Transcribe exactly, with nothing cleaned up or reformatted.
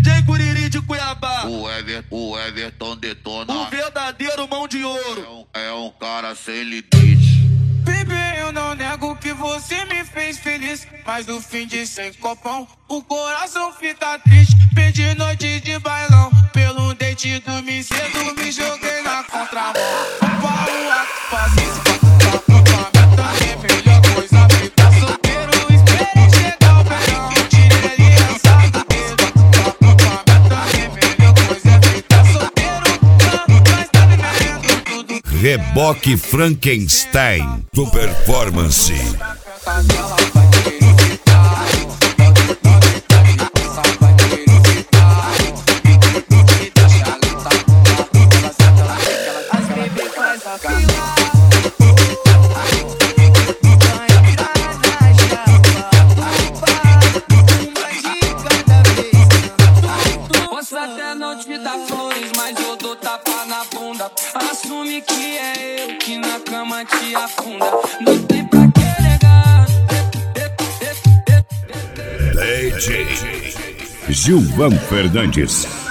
J Curiri de Cuiabá. O, Ever, o Everton detona. O verdadeiro mão de ouro. É um, é um cara sem limite. Bebê, eu não nego que você me fez feliz, mas no fim de sem copão, o coração fica triste. Perdi noite de bailão, pelo dente dormi cedo, me joguei na contramão. Para o ato, paciência, pra contar também, melhor coisa, ficar solteiro. Esperei chegar o verão, tirei aliança do dedo. Pra contar também, melhor coisa, ficar solteiro. Mas tá me vendo tudo. Reboque Frankenstein do Performance. Posso até não te dar flores, mas eu dou tapa na bunda. Assume que é eu que na cama te afunda. Não tem pra que negar. D J Gilvan Fernandes.